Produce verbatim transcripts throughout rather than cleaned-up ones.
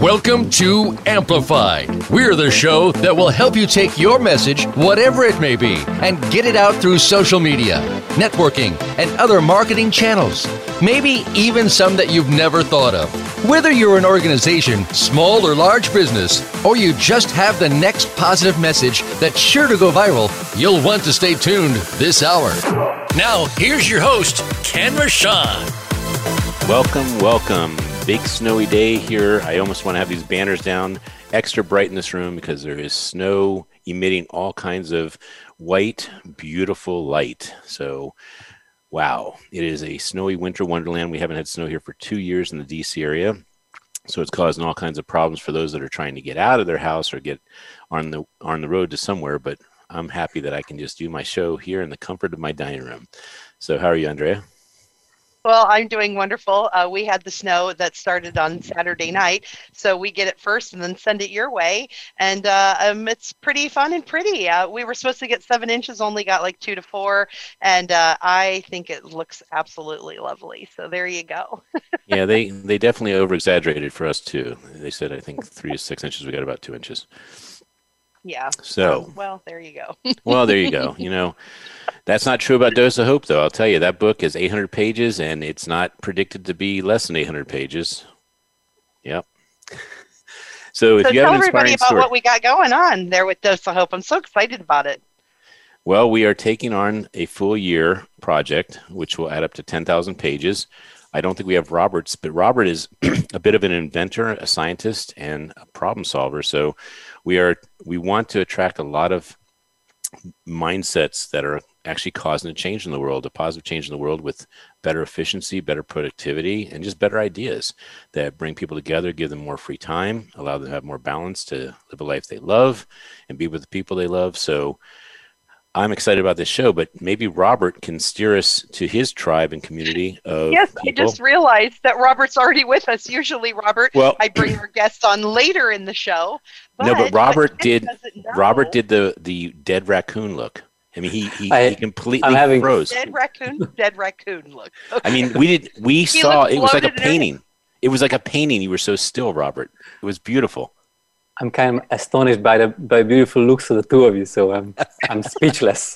Welcome to Amplified. We're the show that will help you take your message, whatever it may be, and get it out through social media, networking, and other marketing channels. Maybe even some that you've never thought of. Whether you're an organization, small or large business, or you just have the next positive message that's sure to go viral, you'll want to stay tuned this hour. Now, here's your host, Ken Rochon. Welcome, welcome. Big snowy day here. I almost want to have these banners down extra bright in this room because there is snow emitting all kinds of white, beautiful light. So, wow, it is a snowy winter wonderland. We haven't had snow here for two years in the D C area. So it's causing all kinds of problems for those that are trying to get out of their house or get on the on the road to somewhere. But I'm happy that I can just do my show here in the comfort of my dining room. So how are you, Andrea? Well, I'm doing wonderful. Uh, we had the snow that started on Saturday night, so we get it first and then send it your way. And uh, um, it's pretty fun and pretty. Uh, we were supposed to get seven inches, only got like two to four. And uh, I think it looks absolutely lovely. So there you go. Yeah, they, they definitely over-exaggerated for us, too. They said, I think, three to six inches. We got about two inches. Yeah. So, um, well, there you go. Well, there you go. You know, that's not true about Dose of Hope, though. I'll tell you, that book is eight hundred pages, and it's not predicted to be less than eight hundred pages. Yep. So, if so you have tell an everybody inspiring about story, what we got going on there with Dose of Hope. I'm so excited about it. well, we are taking on a full year project, which will add up to ten thousand pages. I don't think we have Robert's, but Robert is a bit of an inventor, a scientist, and a problem solver. So we are we want to attract a lot of mindsets that are actually causing a change in the world, a positive change in the world with better efficiency, better productivity, and just better ideas that bring people together, give them more free time, allow them to have more balance to live a life they love and be with the people they love. So I'm excited about this show, but maybe Robert can steer us to his tribe and community of Yes, people. I just realized that Robert's already with us. Usually, Robert, Well, I bring our guests on later in the show. But no, but Robert Ken did. doesn't know. Robert did the the dead raccoon look. I mean, he he, I- he completely I'm having- froze. Dead raccoon, dead raccoon look. I mean, we did. We saw looked it was like a bloated and everything. painting. It was like a painting. You were so still, Robert. It was beautiful. I'm kind of astonished by the by beautiful looks of the two of you, so I'm I'm speechless.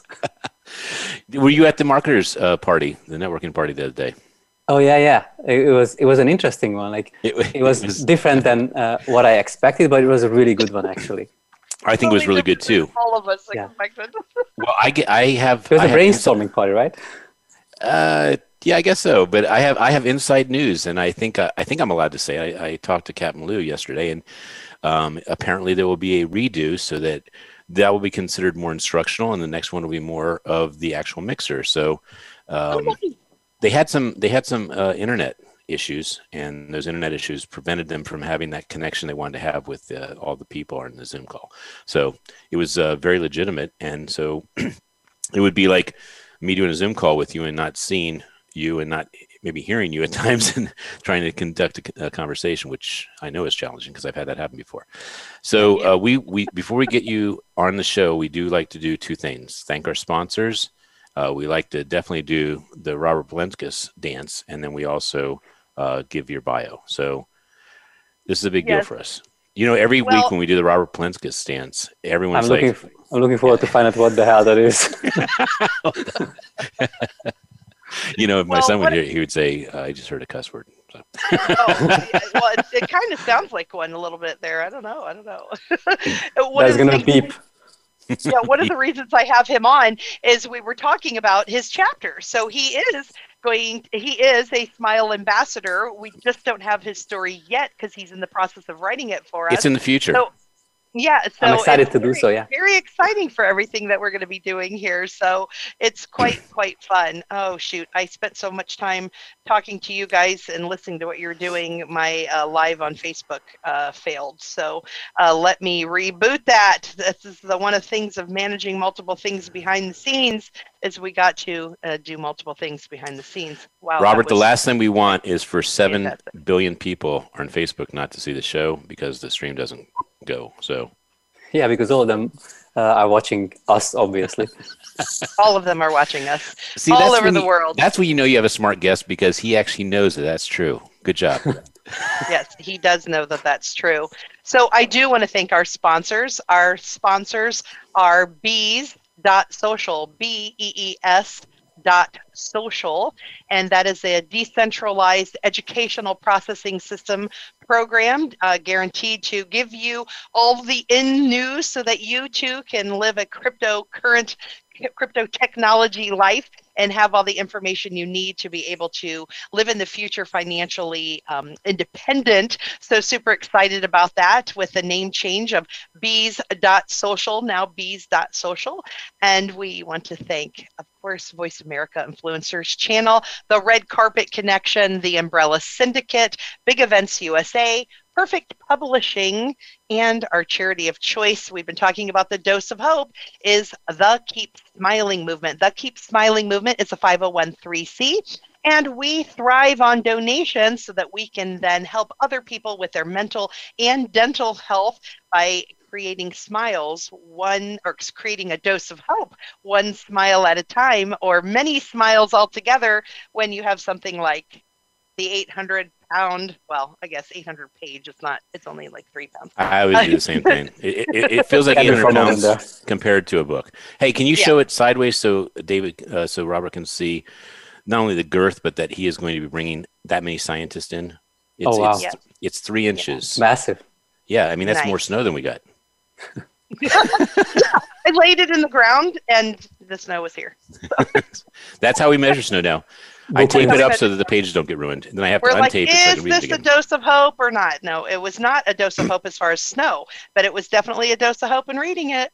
Were you at the marketers uh, party, the networking party the other day? Oh yeah, yeah. It, it was it was an interesting one. Like It, it was, different than uh, what I expected, but it was a really good one actually. I think it was really good too. All of us Yeah. expected. Well, I get. I have. It was I a have brainstorming party, right? Uh, yeah, I guess so. But I have I have inside news, and I think uh, I think I'm allowed to say I, I talked to Captain Lou yesterday, and um, apparently there will be a redo so that that will be considered more instructional, and the next one will be more of the actual mixer. So um, they had some they had some uh, internet issues, and those internet issues prevented them from having that connection they wanted to have with uh, all the people on the Zoom call. So it was uh, very legitimate, and so it would be like me doing a Zoom call with you and not seeing you and not maybe hearing you at times and trying to conduct a, a conversation, which I know is challenging because I've had that happen before. So uh, we, we before we get you on the show, we do like to do two things. Thank our sponsors. Uh, we like to definitely do the Robert Blenskus dance, and then we also uh, give your bio. So this is a big Yes. deal for us. You know, every Well- week when we do the Robert Blenskus dance, everyone's I'm like, looking f- I'm looking forward to find out what the hell that is. you know, if my Well, son would what- hear it, he would say, uh, I just heard a cuss word. So. Oh, yeah, well, it, it kind of sounds like one a little bit there. I don't know. I don't know. One That's of the gonna things- beep. yeah, one of the reasons I have him on is we were talking about his chapter. So he is going, he is a Smile ambassador. We just don't have his story yet because he's in the process of writing it for us. It's in the future. So, yeah, so I'm excited it's to do very- so, yeah. Very exciting for everything that we're going to be doing here. So it's quite, quite fun. Oh, shoot. I spent so much time talking to you guys and listening to what you're doing. My uh, live on Facebook uh, failed. So uh, let me reboot that. This is the one of the things of managing multiple things behind the scenes is we got to uh, do multiple things behind the scenes. Wow. that Robert, the was- last thing we want is for seven Fantastic. billion people on Facebook not to see the show because the stream doesn't go. So Yeah, because all of them uh, are watching us, obviously. all of them are watching us see, all that's over when the you- world. That's when you know you have a smart guest because he actually knows that that's true. Good job. Yes, he does know that that's true. So I do want to thank our sponsors. Our sponsors are bees dot social, B E E S dot social, and that is a decentralized educational processing system program uh, guaranteed to give you all the in news so that you too can live a cryptocurrent crypto technology life and have all the information you need to be able to live in the future financially um, independent. So super excited about that with the name change of bees dot social, now bees dot social. And we want to thank, of course, Voice America Influencers Channel, the Red Carpet Connection, the Umbrella Syndicate, Big Events U S A, Perfect Publishing, and our charity of choice. We've been talking about the Dose of Hope is the Keep Smiling Movement. The Keep Smiling Movement is a five oh one c, and we thrive on donations so that we can then help other people with their mental and dental health by creating smiles, one or creating a dose of hope, one smile at a time, or many smiles altogether when you have something like the eight hundred pound, well, I guess eight hundred page. It's not, it's only like three pounds. I always do the same thing. It, it, it feels like eight hundred pounds compared to a book. Hey, can you yeah. show it sideways so David, uh, so Robert can see not only the girth, but that he is going to be bringing that many scientists in? It's, oh, wow. It's, yes. it's three inches. Yeah. Massive. Yeah, I mean, that's nice. more snow than we got. I laid it in the ground and the snow was here. So. That's how we measure snow now. I tape it up so that the pages don't get ruined. And then I have We're to like, untape it so I can read it again. Is this a dose of hope or not? No, it was not a dose of hope as far as snow, but it was definitely a dose of hope in reading it.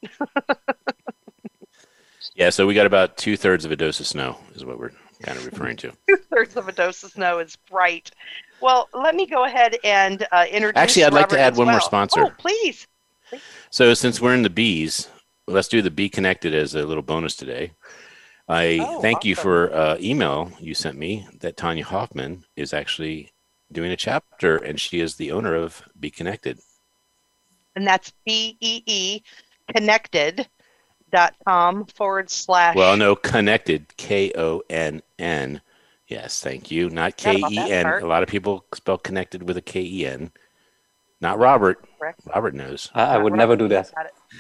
Yeah, so we got about two-thirds of a dose of snow is what we're kind of referring to. Two-thirds of a dose of snow is bright. Well, let me go ahead and uh, introduce Actually, I'd Robert like to add one well. more sponsor. Oh, please. please. So since we're in the bees, let's do the Bee Connected as a little bonus today. I oh, thank awesome. you for uh, email you sent me that Tanya Hoffman is actually doing a chapter, and she is the owner of Bee Connected. And that's B E E connected dot com forward slash. Well, no, connected, K O N N. Yes, thank you. Not K E N. A lot of people spell connected with a K E N. Not Robert. Correct. Robert knows. I, I would never do that.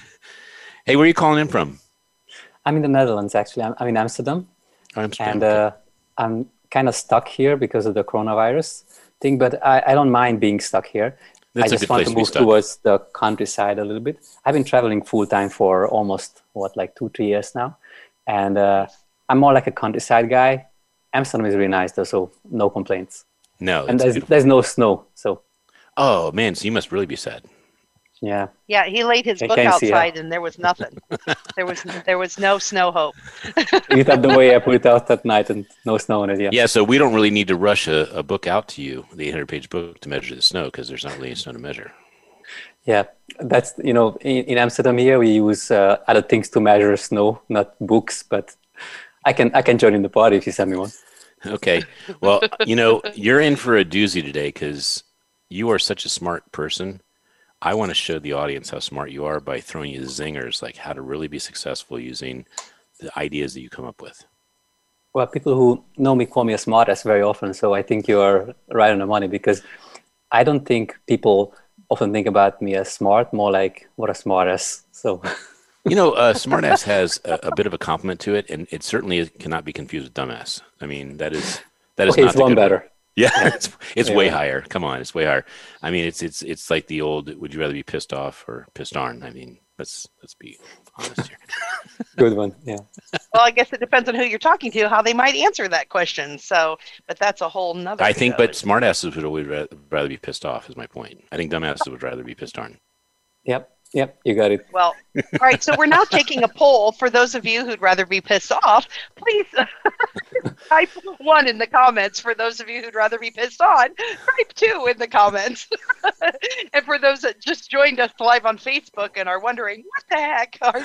Hey, where are you calling in from? I'm in the Netherlands, actually. I'm, I'm in Amsterdam. Oh, Amsterdam. And uh, I'm kind of stuck here because of the coronavirus thing, but I, I don't mind being stuck here. That's I just a good want place to move to towards the countryside a little bit. I've been traveling full time for almost, what, like two, three years now. And uh, I'm more like a countryside guy. Amsterdam is really nice, though, so no complaints. No, and there's, there's no snow, so. Oh, man, so you must really be sad. Yeah. Yeah, he laid his I book can't see outside and there was nothing. there was there was no snow hope. You thought the way I put it out that night and no snow on it, yeah. Yeah, so we don't really need to rush a, a book out to you, the eight hundred page book, to measure the snow because there's not really any snow to measure. Yeah, that's, you know, in, in Amsterdam here, we use uh, other things to measure snow, not books, but I can I can join in the party if you send me one. Okay. Well, you know, you're in for a doozy today because you are such a smart person. I want to show the audience how smart you are by throwing you zingers, like how to really be successful using the ideas that you come up with. Well, people who know me call me a smartass very often, so I think you are right on the money because I don't think people often think about me as smart, more like what a smartass. So, you know, uh, smartass has a, a bit of a compliment to it, and it certainly cannot be confused with dumbass. I mean, that is that is okay, not it's the one good better. One. Yeah, it's it's yeah. way higher. Come on, it's way higher. I mean, it's it's it's like the old. Would you rather be pissed off or pissed on? I mean, let's let's be honest here. Good one. Yeah. Well, I guess it depends on who you're talking to, how they might answer that question. So, but that's a whole nother. I think, show. but smartasses would always rather be pissed off. Is my point. I think dumbasses would rather be pissed on. Yep. Yep, you got it. Well, all right. So we're now taking a poll for those of you who'd rather be pissed off. Please type one in the comments. For those of you who'd rather be pissed on, type two in the comments. And for those that just joined us live on Facebook and are wondering what the heck are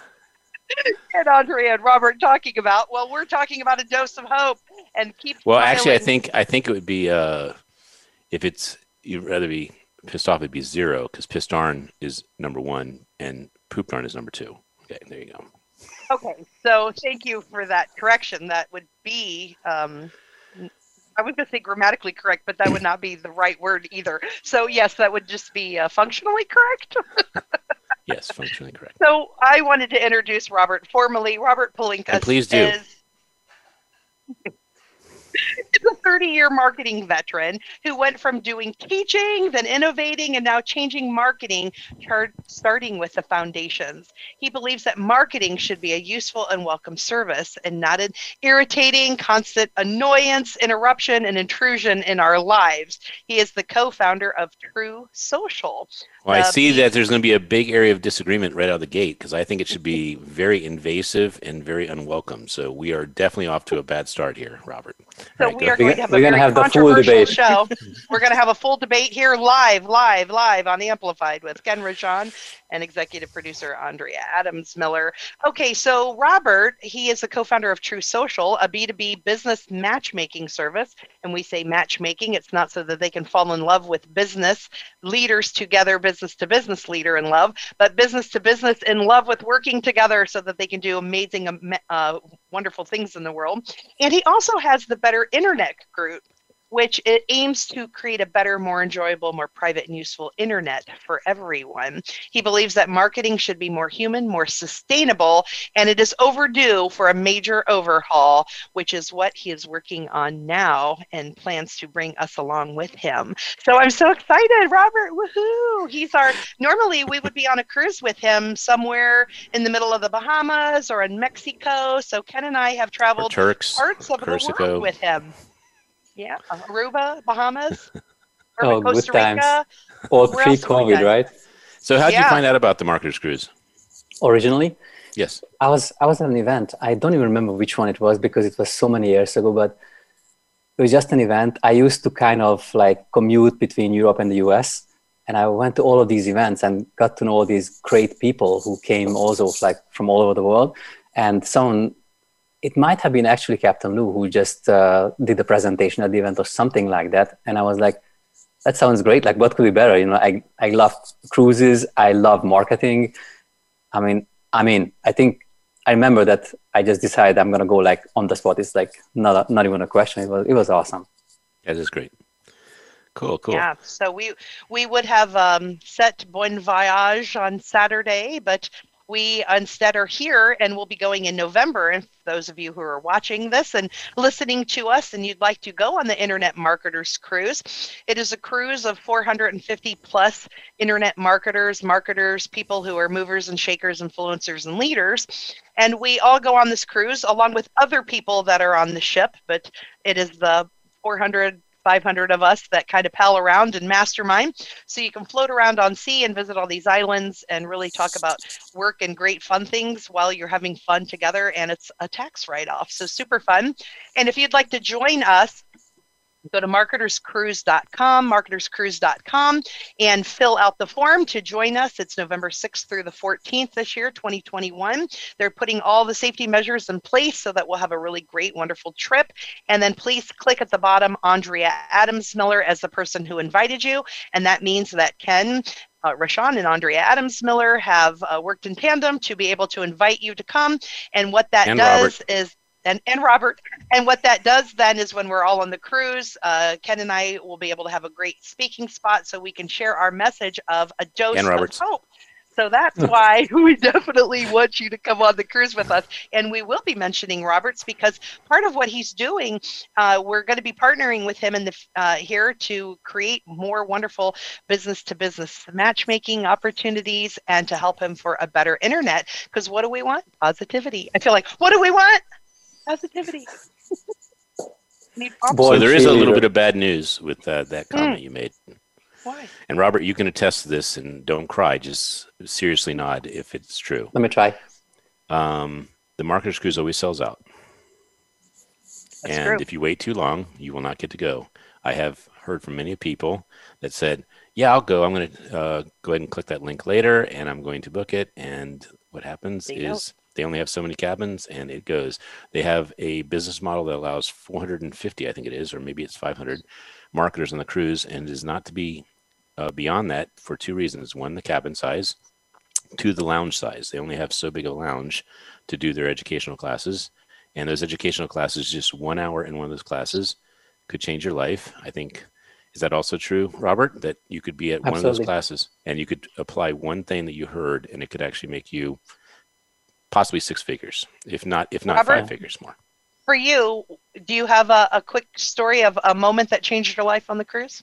and Andrea and Robert talking about, well, we're talking about a dose of hope and keep. Well, smiling. actually, I think I think it would be uh, if it's you'd rather be. Pissed off, it'd be zero because pissed darn is number one and poop darn is number two. Okay, there you go. Okay, so thank you for that correction. That would be um, I was going to say grammatically correct, but that would not be the right word either. So yes, that would just be uh, functionally correct. Yes, functionally correct. So I wanted to introduce Robert formally. Robert Palinkas And please do. is He's a thirty-year marketing veteran who went from doing teaching, then innovating, and now changing marketing, starting with the foundations. He believes that marketing should be a useful and welcome service and not an irritating, constant annoyance, interruption, and intrusion in our lives. He is the co-founder of True Social. Well, I Uh, see the- that there's going to be a big area of disagreement right out of the gate because I think it should be very invasive and very unwelcome. So we are definitely off to a bad start here, Robert. So All right, we go. are going to have a We're gonna very have the full controversial debate. show. We're going to have a full debate here live, live, live on the Amplified with Ken Rajan and executive producer Andrea Adams Miller. Okay, so Robert, he is the co-founder of True Social, a B two B business matchmaking service. And we say matchmaking, it's not so that they can fall in love with business leaders together, business to business leader in love, but business to business in love with working together so that they can do amazing, um, uh, wonderful things in the world. And he also has the Better Internet Group, which it aims to create a better, more enjoyable, more private and useful internet for everyone. He believes that marketing should be more human, more sustainable, and it is overdue for a major overhaul, which is what he is working on now and plans to bring us along with him. So I'm so excited, Robert, woohoo! He's our, normally we would be on a cruise with him somewhere in the middle of the Bahamas or in Mexico. So Ken and I have Or traveled Turks, parts of the Corsica. world with him. Yeah, Aruba, Bahamas, or Oh, good Costa times. Rica. Or Where else have we pre-COVID, been? right? So how did you Yeah. find out about the Marketers Cruise? Originally, Yes. I was I was at an event. I don't even remember which one it was because it was so many years ago, but it was just an event. I used to kind of like commute between Europe and the U S, and I went to all of these events and got to know all these great people who came also like from all over the world. And someone, it might have been actually Captain Lou who just uh, did the presentation at the event or something like that. And I was like, that sounds great. Like, what could be better? You know, I, I love cruises. I love marketing. I mean, I mean, I think I remember that I just decided I'm going to go like on the spot. It's like not, a, not even a question. It was, it was awesome. That is great. Cool, cool. Yeah, so we we would have um, set Bon Voyage on Saturday, but we instead are here and we'll be going in November. And for those of you who are watching this and listening to us and you'd like to go on the Internet Marketers Cruise, it is a cruise of four hundred fifty plus internet marketers, marketers, people who are movers and shakers, influencers and leaders. And we all go on this cruise along with other people that are on the ship, but it is the four hundred five hundred of us that kind of pal around and mastermind. So you can float around on sea and visit all these islands and really talk about work and great fun things while you're having fun together. And it's a tax write-off. So super fun. And if you'd like to join us, go to marketers cruise dot com, marketers cruise dot com, and fill out the form to join us. It's November sixth through the fourteenth this year, twenty twenty-one. They're putting all the safety measures in place so that we'll have a really great, wonderful trip. And then please click at the bottom, Andrea Adams Miller as the person who invited you. And that means that Ken, Uh, Rashawn and Andrea Adams Miller have uh, worked in tandem to be able to invite you to come. And what that And does Robert. is And, and Robert, and what that does then is when we're all on the cruise, uh, Ken and I will be able to have a great speaking spot so we can share our message of a dose And of Robert's. hope. So that's why we definitely want you to come on the cruise with us. And we will be mentioning Roberts because part of what he's doing, uh, we're going to be partnering with him in the uh, here to create more wonderful business-to-business matchmaking opportunities and to help him for a better internet. Because what do we want? Positivity. I feel like, what do we want? Positivity. Need Boy, So there is a little cheerleader. bit of bad news with uh, that comment you made. Why? And Robert, you can attest to this, and don't cry. Just seriously nod if it's true. Let me try. Um, the Marketers Cruise always sells out. That's and true. if you wait too long, you will not get to go. I have heard from many people that said, yeah, I'll go. I'm going to uh, go ahead and click that link later, and I'm going to book it. And what happens They is don't. they only have so many cabins, and it goes. They have a business model that allows four hundred fifty, I think it is, or maybe it's five hundred marketers on the cruise, and it is not to be uh, beyond that for two reasons. One, the cabin size. Two, the lounge size. They only have so big a lounge to do their educational classes. And those educational classes, just one hour in one of those classes could change your life. I think, is that also true, Robert? That you could be at Absolutely. one of those classes and you could apply one thing that you heard, and it could actually make you possibly six figures, if not if not Robert? five figures more. For you, do you have a, a quick story of a moment that changed your life on the cruise?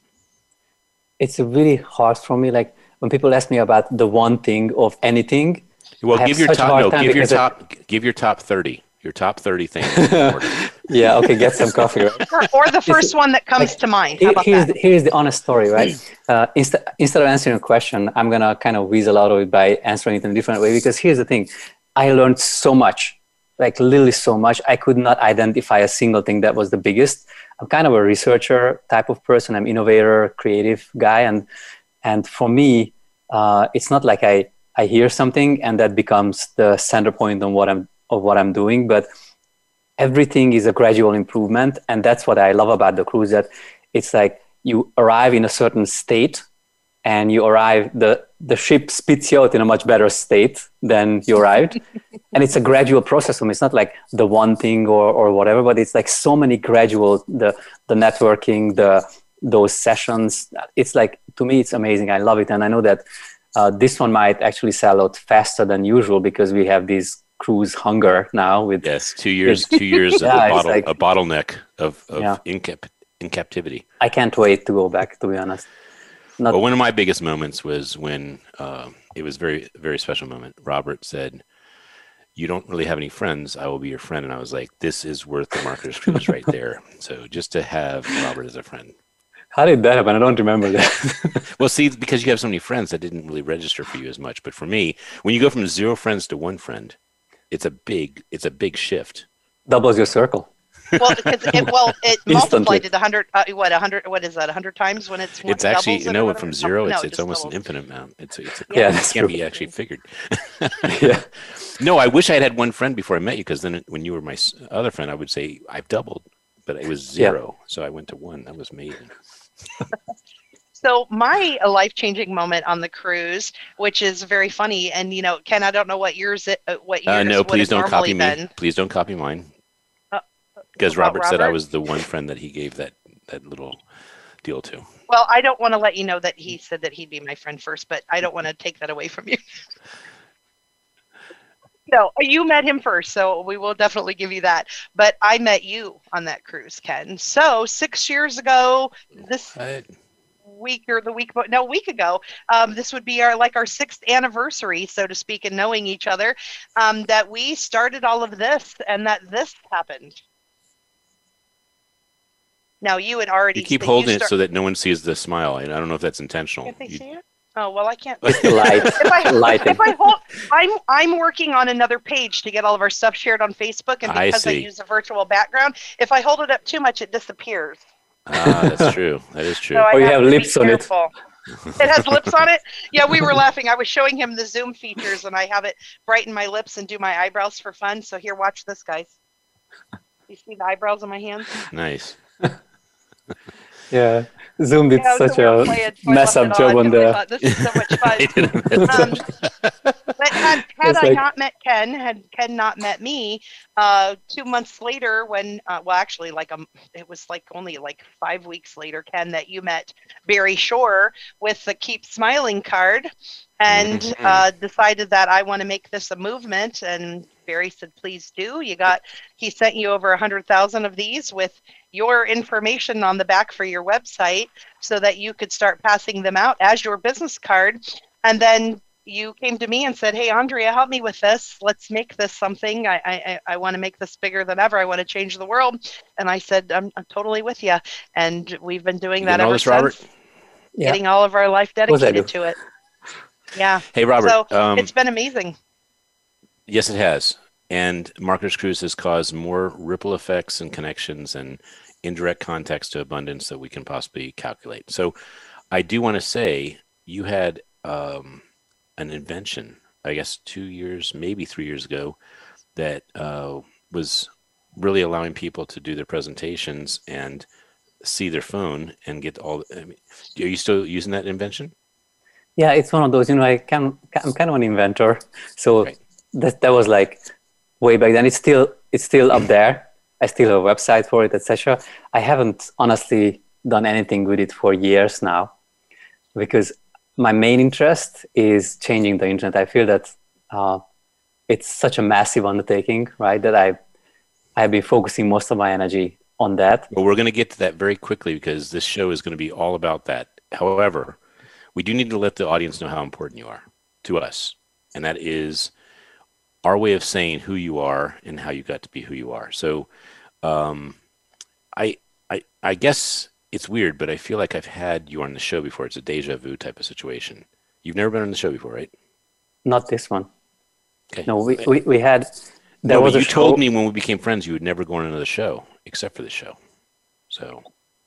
It's really hard for me. Like when people ask me about the one thing of anything. Well, I give have your such a top. hard No, time give your because it- top. Give your top thirty. Your top thirty things. Yeah. Okay. Get some coffee. Right? Or, or the first one that comes Like, to mind. How Here- about here's that? the, here's the honest story, right? Uh, instead instead of answering a question, I'm gonna kind of weasel out of it by answering it in a different way. Because here's the thing, I learned so much, like literally so much. I could not identify a single thing that was the biggest. I'm kind of a researcher type of person. I'm innovator, creative guy, and and for me, uh, it's not like I I hear something and that becomes the center point on what I'm of what I'm doing, but everything is a gradual improvement. And that's what I love about the cruise, that it's like you arrive in a certain state and you arrive, the, the ship spits you out in a much better state than you arrived. And it's a gradual process. It's not like the one thing or, or whatever, but it's like so many gradual, the, the networking, the, those sessions. It's like, to me, it's amazing. I love it. And I know that uh, this one might actually sell out faster than usual because we have these cruise hunger now with Yes, two years. Two years of Yeah, a, it's bottle, like- a bottleneck of, of Yeah. in, cap, in captivity. I can't wait to go back, to be honest. Not, Well, one of my biggest moments was when uh, it was very, very special moment. Robert said, "You don't really have any friends. I will be your friend." And I was like, "This is worth the Marketer's Cruise right there." So just to have Robert as a friend. how did that happen? I don't remember that. Well, see, because you have so many friends, that didn't really register for you as much. But for me, when you go from zero friends to one friend, it's a big, it's a big shift. Doubles your circle. Well, because it, well, it Instantly. multiplied it a hundred. Uh, what a hundred? What is that? A hundred times when it's. It's actually, you know, from zero, no, it's, it it's just almost an doubles. infinite amount. It's, a- it's a, Yeah, it that's can't true. be actually figured. Yeah. No, I wish I had had one friend before I met you, because then when you were my s- other friend, I would say I've doubled, but it was Yeah. zero. So I went to one. That was amazing. So my life-changing moment on the cruise, which is very funny, and you know, Ken, I don't know what yours, it, uh, what yours Uh, no, would please have don't normally copy me. been. Please don't copy mine. Uh, Because about Robert, said I Robert? was the one friend that he gave that, that little deal to. Well, I don't want to let you know that he said that he'd be my friend first, but I don't want to take that away from you. No, you met him first, so we will definitely give you that. But I met you on that cruise, Ken. So six years ago, this I, week or the week, no, a week ago, um, this would be our like our sixth anniversary, so to speak, in knowing each other. Um, that we started all of this, and that this happened. Now you had already. you keep that holding it start- so that no one sees the smile. And I don't know if that's intentional. Can't they You- see it? Oh well, I can't. It's the light. If I, Lighting. if I hold, I'm I'm working on another page to get all of our stuff shared on Facebook, and I because I, see. use a virtual background, if I hold it up too much, it disappears. Ah, that's true. That is true. So I Oh, you have to be lips on it. careful. It has lips on it. Yeah, we were laughing. I was showing him the Zoom features, and I have it brighten my lips and do my eyebrows for fun. So here, watch this, guys. You see the eyebrows on my hands? Nice. Yeah. Zoom did Yeah, so such we were a playing, so I mess left up it job on because I the. thought, this is so much fun. I didn't- Um, but had, had It's I like- not met Ken, had Ken not met me, uh, two months later, when uh, well, actually, like um, it was like only like five weeks later, Ken, that you met Barry Shore with the Keep Smiling card, and Mhm. uh, decided that I want to make this a movement. And Barry said, "Please do." You got he sent you over a hundred thousand of these with your information on the back for your website, so that you could start passing them out as your business card, and then you came to me and said, "Hey, Andrea, help me with this. Let's make this something. I I, I want to make this bigger than ever. I want to change the world." And I said, "I'm, I'm totally with you." And we've been doing You that getting all ever this, since. Robert? Yeah. Getting all of our life course I dedicated do. to it. Yeah, Hey, Robert. So, um, it's been amazing. Yes, it has. And Marketer's Cruise has caused more ripple effects and connections and indirect contacts to abundance that we can possibly calculate. So I do want to say you had um, an invention, I guess two years, maybe three years ago, that uh, was really allowing people to do their presentations and see their phone and get all. I mean, are you still using that invention? Yeah, it's one of those, you know, I can, I'm kind of an inventor. So Right. that, that was like way back then. It's still, it's still up there. I still have a website for it, et cetera. I haven't honestly done anything with it for years now, because my main interest is changing the internet. I feel that uh, it's such a massive undertaking, right? That I I've been focusing most of my energy on that. Well, we're going to get to that very quickly because this show is going to be all about that. However, we do need to let the audience know how important you are to us, and that is our way of saying who you are and how you got to be who you are. So, um, I, I, I guess it's weird, but I feel like I've had you on the show before. It's a deja vu type of situation. You've never been on the show before, right? Not this one. Okay. No, we, we, we had, there no, was but a you show. told me when we became friends you would never go on another show except for this show. So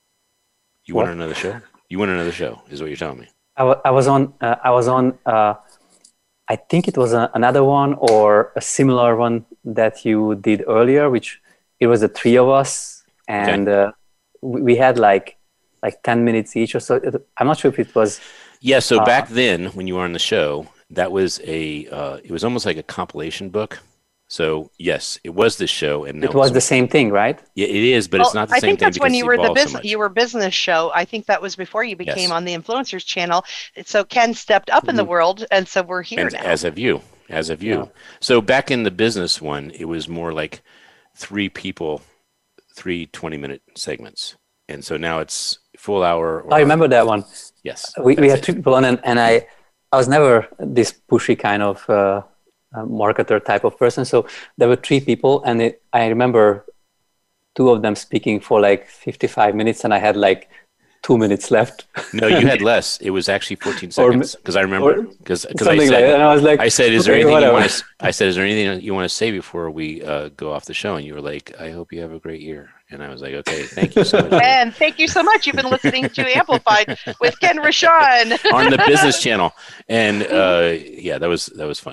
you What? went on another show? You went on another show is what you're telling me. I, w- I was on, uh, I was on, uh, I think it was a, another one or a similar one that you did earlier, which it was the three of us, and Okay. uh, we, we had like like ten minutes each or so. It, I'm not sure if it was. Yeah, so Uh, back then when you were on the show, that was a uh, it was almost like a compilation book. So yes, it was this show, and It now was it's- the same thing, right? yeah, it is, but Well, it's not the I same think thing that's when because you it's were the evolved so business. much. You were business show. I think that was before you became Yes. on the Influencers channel. So Ken stepped up in the Mhm. world, and so we're here and now. as of you, as of you. Yeah. So back in the business one, it was more like three people, three twenty-minute segments, and so now it's full hour. Or, I remember that one. Yes, We, we that's had it. three people on, and, and I, I was never this pushy kind of uh, uh, marketer type of person. So there were three people, and it, I remember two of them speaking for like fifty-five minutes, and I had like two minutes left. No, you had less. It was actually fourteen Or- seconds because I remember or because I something said like that. And I was like, I said, "Is there okay, anything whatever. you want to?" I said, "Is there anything you want to say before we uh, go off the show?" And you were like, "I hope you have a great year." And I was like, "Okay, thank you so much." And thank you so much. You've been listening to Amplified with Ken Rashawn. On the business channel, and uh, yeah, that was that was fun.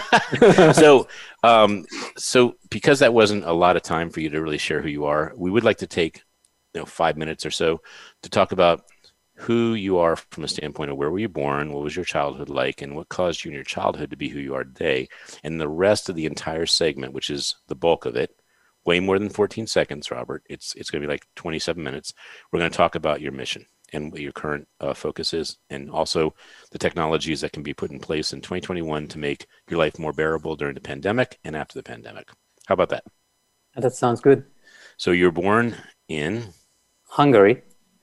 so, um, so because that wasn't a lot of time for you to really share who you are, we would like to take, you know, five minutes or so to talk about who you are from a standpoint of where were you born, what was your childhood like, and what caused you in your childhood to be who you are today. And the rest of the entire segment, which is the bulk of it, way more than fourteen seconds, Robert. It's it's going to be like twenty-seven minutes. We're going to talk about your mission and what your current uh, focus is, and also the technologies that can be put in place in twenty twenty-one to make your life more bearable during the pandemic and after the pandemic. How about that? That sounds good. So you're born in Hungary,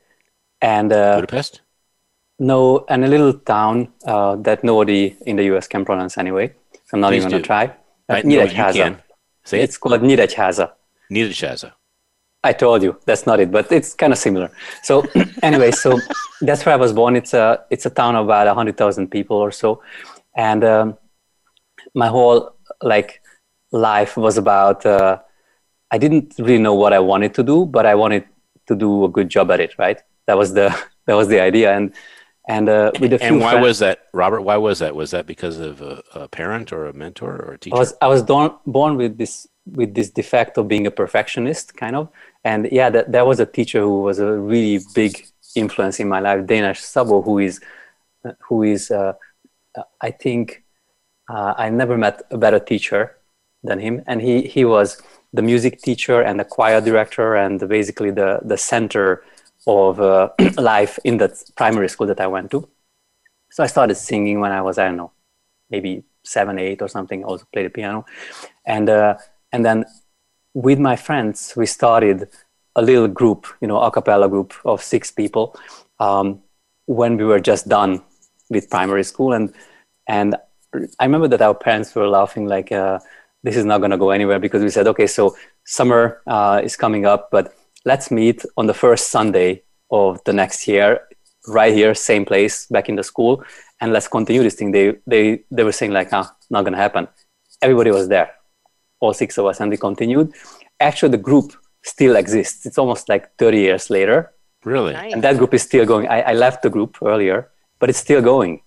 and uh, Budapest? no, and a little town uh, that nobody in the U S can pronounce anyway. So I'm not Please even going do. to try. I know you Nyíregyháza. can. Say it. It's called Nyíregyháza. Nyíregyháza. I told you that's not it, but it's kind of similar. So anyway, so that's where I was born. It's a it's a town of about a hundred thousand people or so, and um, my whole like life was about. Uh, I didn't really know what I wanted to do, but I wanted to do a good job at it. Right? That was the that was the idea, and and uh, with a few And why friends, was that, Robert? Why was that? Was that because of a, a parent or a mentor or a teacher? I was I was born born with this with this defect of being a perfectionist, kind of. And yeah, that, that was a teacher who was a really big influence in my life, Dana Sabo, who is, uh, who is, uh, I think, uh, I never met a better teacher than him. And he, he was the music teacher and the choir director and basically the, the center of uh, life in that primary school that I went to. So I started singing when I was, I don't know, maybe seven, eight or something. I also played the piano. And, uh, and then with my friends, we started a little group, you know, a cappella group of six people um, when we were just done with primary school. And and I remember that our parents were laughing like, uh, this is not going to go anywhere, because we said, okay, so summer uh, is coming up, but let's meet on the first Sunday of the next year, right here, same place, back in the school, and let's continue this thing. They they they were saying like, nah, not going to happen. Everybody was there, all six of us, and we continued. Actually, the group still exists. It's almost like thirty years later. Really? Nice. And that group is still going. I, I left the group earlier, but it's still going.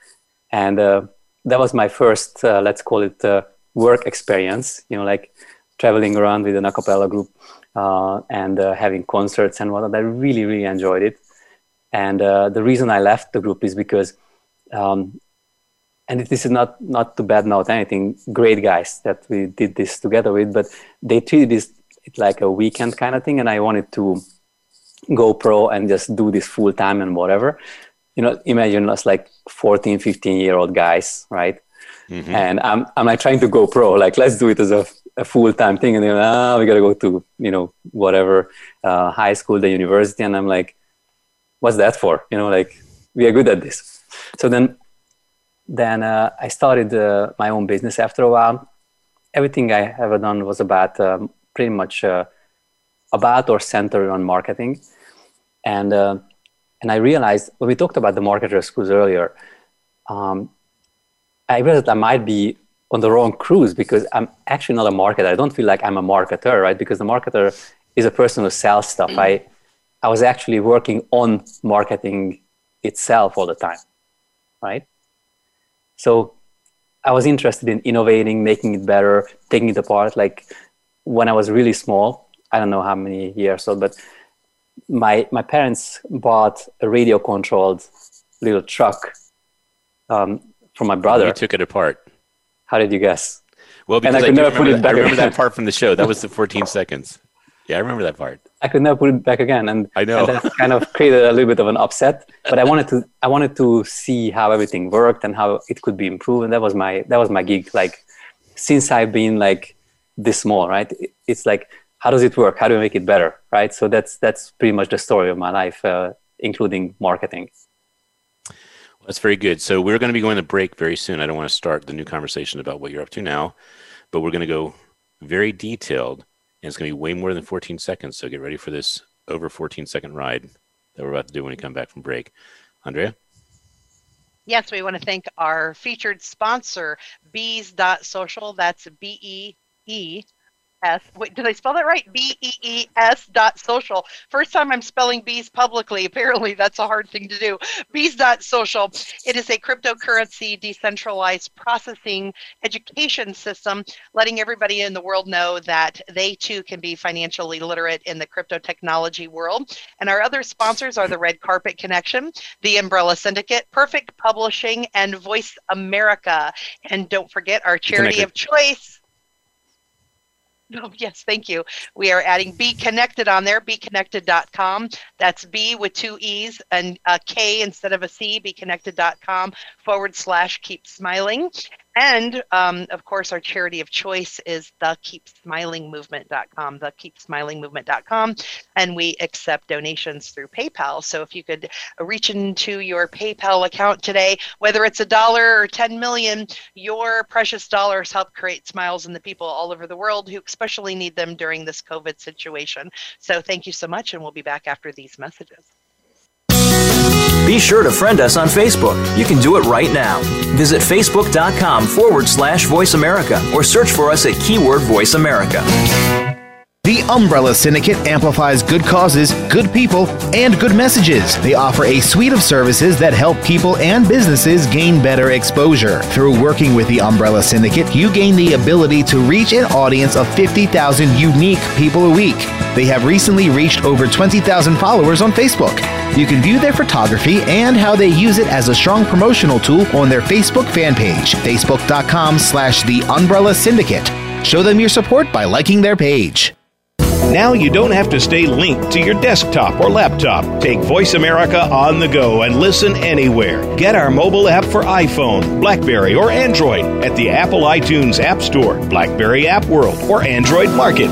And uh, that was my first, uh, let's call it uh, work experience, you know, like traveling around with an a cappella group uh, and uh, having concerts and whatnot. I really, really enjoyed it. And uh, the reason I left the group is because, um, and this is not, not to badmouth anything, great guys that we did this together with, but they treated this it like a weekend kind of thing, and I wanted to go pro and just do this full time and whatever. You know, imagine us like fourteen, fifteen year old guys, right? Mm-hmm. And I'm I'm like trying to go pro, like let's do it as a, a full time thing. And they're like, ah, we gotta go to, you know, whatever, uh, high school, the university. And I'm like, what's that for? You know, like we are good at this. So then, then uh, I started uh, my own business after a while. Everything I ever done was about um, pretty much uh, about or centered on marketing. And uh, and I realized when we talked about the marketer schools earlier, um, I realized that I might be on the wrong cruise because I'm actually not a marketer. I don't feel like I'm a marketer, right? Because the marketer is a person who sells stuff. I I was actually working on marketing itself all the time, right? So I was interested in innovating, making it better, taking it apart. Like when I was really small, I don't know how many years old, but my my parents bought a radio-controlled little truck um, for my brother. You took it apart. How did you guess? Well, because and I, I, could never remember, put it back I remember again. that part from the show. That was the fourteen seconds. Yeah, I remember that part. I could never put it back again, and I know and that kind of created a little bit of an upset. But I wanted to, I wanted to see how everything worked and how it could be improved. And that was my, that was my gig. Like, since I've been like this small, right? It's like, how does it work? How do we make it better, right? So that's that's pretty much the story of my life, uh, including marketing. Well, that's very good. So we're going to be going to break very soon. I don't want to start the new conversation about what you're up to now, but we're going to go very detailed. And it's going to be way more than fourteen seconds. So get ready for this over fourteen second ride that we're about to do when we come back from break. Andrea? Yes, we want to thank our featured sponsor, bees dot social. That's B E E S. Wait, did I spell that right? B E E S dot social. First time I'm spelling bees publicly. Apparently, that's a hard thing to do. bees dot social. It is a cryptocurrency decentralized processing education system, letting everybody in the world know that they too can be financially literate in the crypto technology world. And our other sponsors are the Red Carpet Connection, the Umbrella Syndicate, Perfect Publishing, and Voice America. And don't forget our charity of choice. Oh, yes, thank you. We are adding Be Connected on there, be connected dot com. That's B with two E's and a K instead of a C, be connected dot com forward slash keep smiling. And, um, of course, our charity of choice is the keep smiling movement dot com, the keep smiling movement dot com. And we accept donations through PayPal. So if you could reach into your PayPal account today, whether it's a dollar or ten million, your precious dollars help create smiles in the people all over the world who especially need them during this COVID situation. So thank you so much, and we'll be back after these messages. Be sure to friend us on Facebook. You can do it right now. Visit facebook.com forward slash Voice America or search for us at keyword Voice America. The Umbrella Syndicate amplifies good causes, good people, and good messages. They offer a suite of services that help people and businesses gain better exposure. Through working with the Umbrella Syndicate, you gain the ability to reach an audience of fifty thousand unique people a week. They have recently reached over twenty thousand followers on Facebook. You can view their photography and how they use it as a strong promotional tool on their Facebook fan page, facebook.com slash the Umbrella Syndicate. Show them your support by liking their page. Now you don't have to stay linked to your desktop or laptop. Take Voice America on the go and listen anywhere. Get our mobile app for iPhone, BlackBerry, or Android at the Apple iTunes App Store, BlackBerry App World, or Android Market.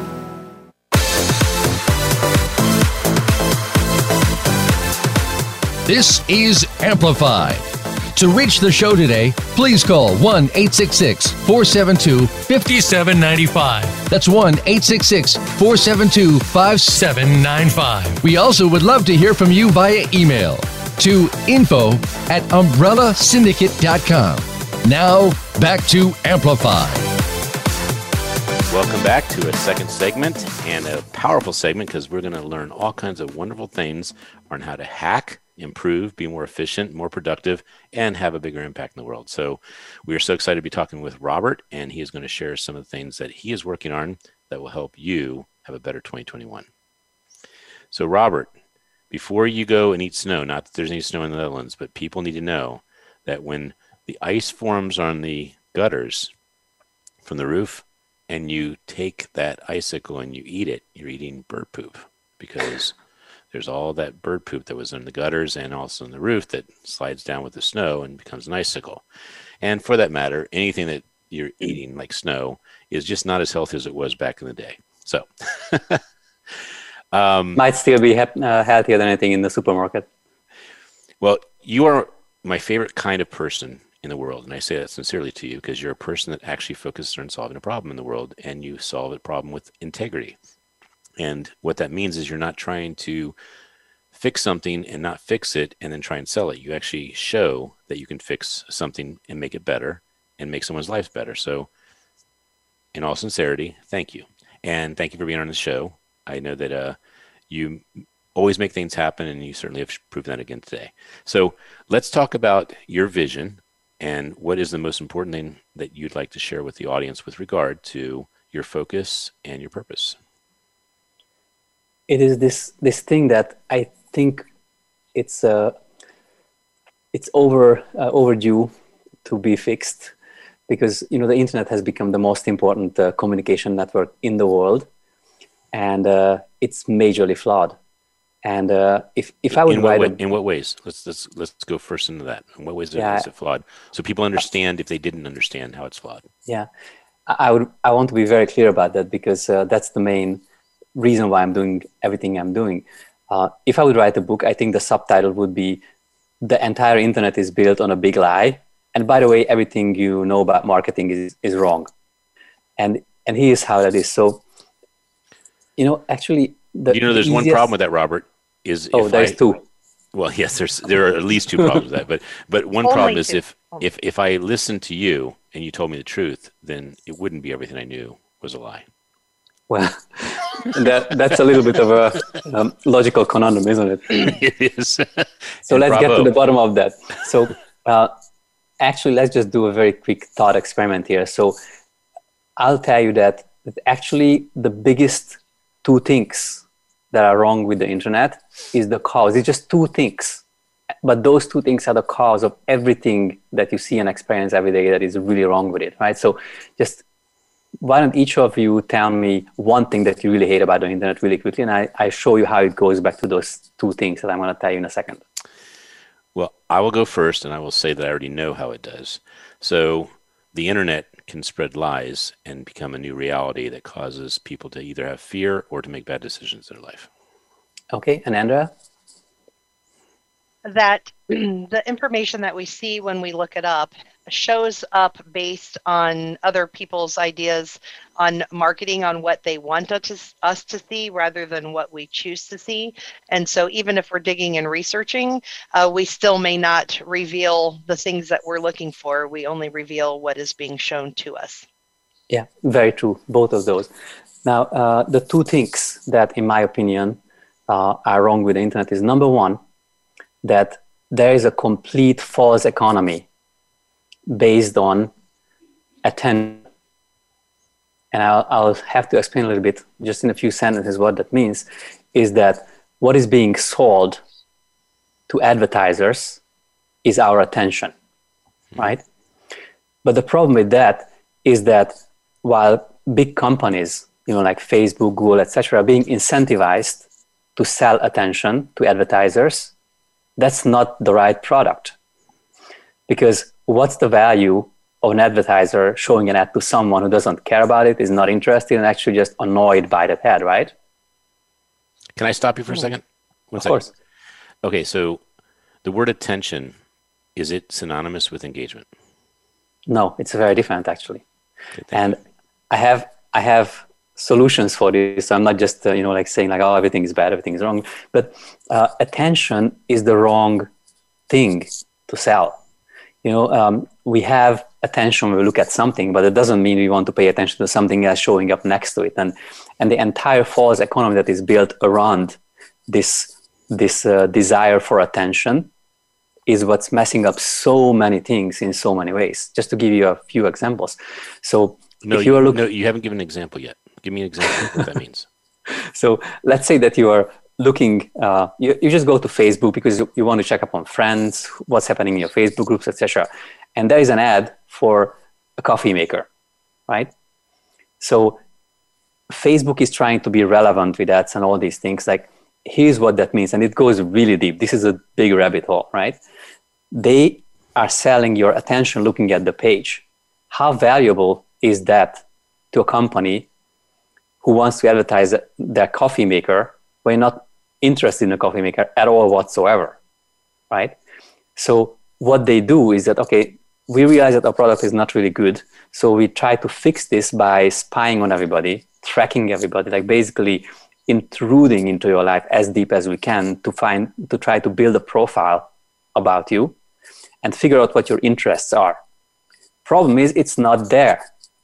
This is Amplified. To reach the show today, please call one eight six six, four seven two, five seven nine five. That's one eight six six, four seven two, five seven nine five. We also would love to hear from you via email to info at umbrella syndicate dot com. Now, back to Amplified. Welcome back to a second segment, and a powerful segment because we're going to learn all kinds of wonderful things on how to hack, improve, be more efficient, more productive, and have a bigger impact in the world. So we are so excited to be talking with Robert, and he is going to share some of the things that he is working on that will help you have a better twenty twenty-one. So Robert, before you go and eat snow, not that there's any snow in the Netherlands, but people need to know that when the ice forms on the gutters from the roof, and you take that icicle and you eat it, you're eating bird poop, because there's all that bird poop that was in the gutters and also in the roof that slides down with the snow and becomes an icicle. And for that matter, anything that you're eating like snow is just not as healthy as it was back in the day. So um, might still be he- uh, healthier than anything in the supermarket. Well, you are my favorite kind of person in the world, and I say that sincerely to you, because you're a person that actually focuses on solving a problem in the world, and you solve a problem with integrity. And what that means is you're not trying to fix something and not fix it and then try and sell it. You actually show that you can fix something and make it better and make someone's life better. So in all sincerity, thank you. And thank you for being on the show. I know that uh, you always make things happen, and you certainly have proven that again today. So let's talk about your vision and what is the most important thing that you'd like to share with the audience with regard to your focus and your purpose. It is this this thing that I think it's uh, it's over uh, overdue to be fixed, because you know the internet has become the most important uh, communication network in the world, and uh, it's majorly flawed. And uh, if if I would in what, write way, a, in what ways? Let's let's let's go first into that. In what ways Yeah. is it flawed? So people understand if they didn't understand how it's flawed. yeah, I I would I want to be very clear about that, because uh, that's the main reason why I'm doing everything I'm doing. Uh, if I would write a book, I think the subtitle would be "The Entire Internet is Built on a Big Lie." And by the way, everything you know about marketing is, is wrong. And and here's how that is. So, you know, actually, the You know, there's the one easiest- problem with that, Robert. Is Oh, if there's I, two. Well, yes, there's there are at least two problems with that. But but one Only problem is two. if if if I listened to you and you told me the truth, then it wouldn't be everything I knew was a lie. Well, that that's a little bit of a um, logical conundrum, isn't it? It is. So And let's get to bravo. the bottom of that. So uh, actually, let's just do a very quick thought experiment here. So I'll tell you that, that actually the biggest two things that are wrong with the internet is the cause. It's just two things. But those two things are the cause of everything that you see and experience every day that is really wrong with it, right? So just why don't each of you tell me one thing that you really hate about the internet really quickly, and I, I show you how it goes back to those two things that I'm going to tell you in a second. Well, I will go first, and I will say that I already know how it does. So the internet can spread lies and become a new reality that causes people to either have fear or to make bad decisions in their life. Okay, and Andrea? That the information that we see when we look it up shows up based on other people's ideas on marketing, on what they want us to, us to see rather than what we choose to see. And so even if we're digging and researching, uh, we still may not reveal the things that we're looking for. We only reveal what is being shown to us. Yeah, very true. Both of those. Now, uh, the two things that, in my opinion, uh, are wrong with the internet is, number one, that there is a complete false economy based on attention. And I'll, I'll have to explain a little bit, just in a few sentences, what that means, is that what is being sold to advertisers is our attention, right? But the problem with that is that while big companies, you know, like Facebook, Google, et cetera, are being incentivized to sell attention to advertisers, that's not the right product. Because what's the value of an advertiser showing an ad to someone who doesn't care about it, is not interested, and actually just annoyed by that ad, right? Can I stop you for a second? One Of second. course. Okay, so the word attention, is it synonymous with engagement? No, it's very different, actually. Okay, thank And you. I have I have solutions for this. So I'm not just uh, you know like saying like, oh, everything is bad, everything is wrong. But uh, attention is the wrong thing to sell. You know, um, we have attention when we look at something, but it doesn't mean we want to pay attention to something else showing up next to it. And and the entire false economy that is built around this this uh, desire for attention is what's messing up so many things in so many ways. Just to give you a few examples. So No, if you, you are looking, no, you haven't given an example yet. Give me an example of what that means. so let's say that you are looking, uh, you, you just go to Facebook because you, you want to check up on friends, what's happening in your Facebook groups, et cetera. And there is an ad for a coffee maker, right? So Facebook is trying to be relevant with ads and all these things. Like, here's what that means. And it goes really deep. This is a big rabbit hole, right? They are selling your attention looking at the page. How valuable is that to a company who wants to advertise their coffee maker when you're not interested in a coffee maker at all whatsoever, right? So what they do is that, okay, we realize that our product is not really good. So we try to fix this by spying on everybody, tracking everybody, like basically intruding into your life as deep as we can to find, to try to build a profile about you and figure out what your interests are. Problem is, it's not there.